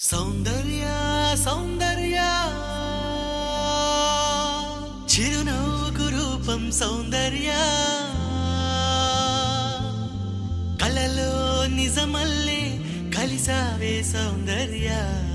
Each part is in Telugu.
సౌందర్య సౌందర్య చిరునవ్వుకు రూపం సౌందర్య కలలో నిజమల్లే కలిసావే సౌందర్య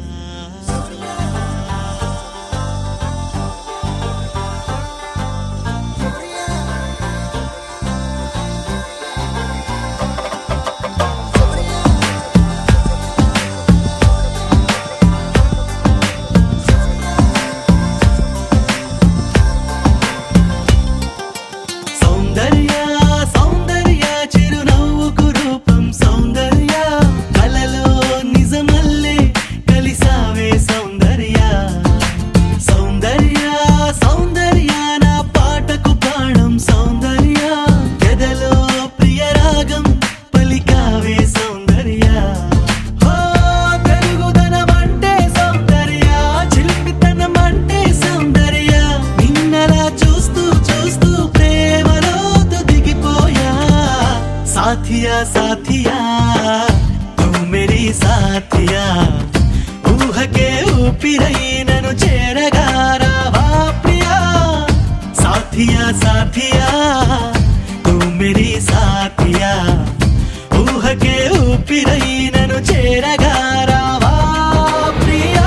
साथिया साथिया तू मेरी साथिया ऊह के ऊपिरई ननु चेरगा रावा प्रिया साथिया साथिया तू मेरी साथिया ऊह के ऊपिरई ननु चेरगा रावा प्रिया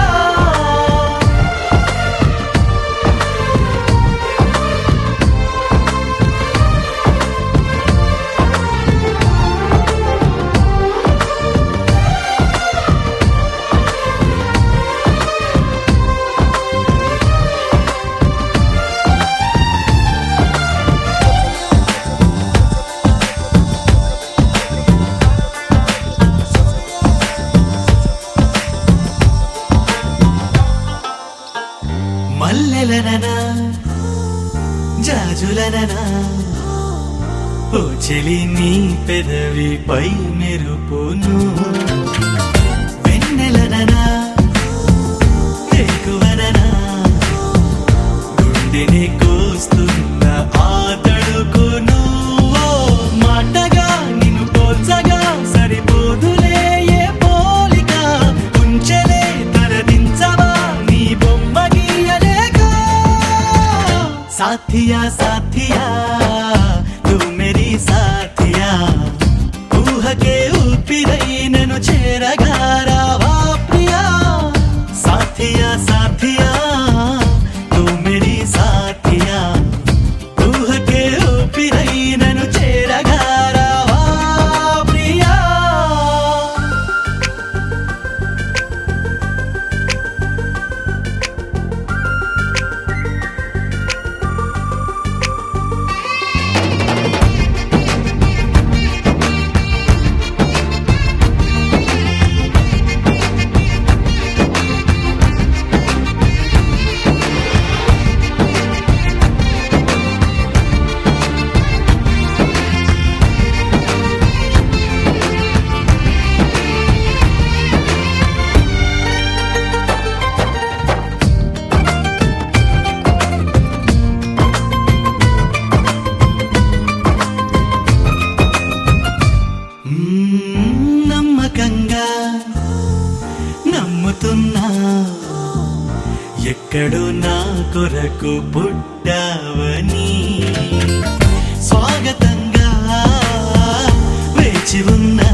మల్లెలననా జాజులననా ఓ చెలి నీ పెదవిపై మెరుపును వెన్నెలననా ఎక్కువననా గుండెని కోస్తున్న ఆ తడుకును మాటగా నిన్ను పోల్చగా సరిపోదులే ఏ పోలిక ఉంచలే తరదించవా నీ బొమ్మ साथिया साथिया तू मेरी साथिया ऊह के ऊपिरई ननु चेरगा रावा प्रिया साथिया साथिया तू मेरी साथिया ऊह के ऊपिरई ननु चेरगा रावा प्रिया నమ్మకంగా నమ్ముతున్నా ఎక్కడో నా కొరకు పుట్టావని స్వాగతంగా వేచి ఉన్నా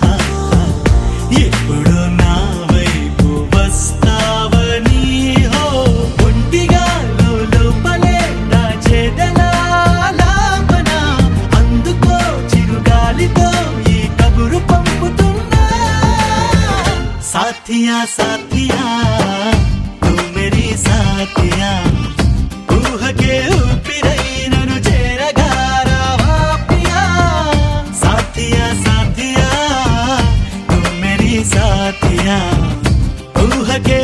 ఎప్పుడు నా వైపు వస్తావని ఒంటిగా లోపలే దాచేదలా లాపన అందుకో చిరుగాలితో ఈ కబురు పంపుతున్నా साथिया साथिया तू मेरी साथिया ऊह के ऊपिरई ननु चेरगा रावा प्रिया साथिया साथिया तू मेरी साथिया ऊह के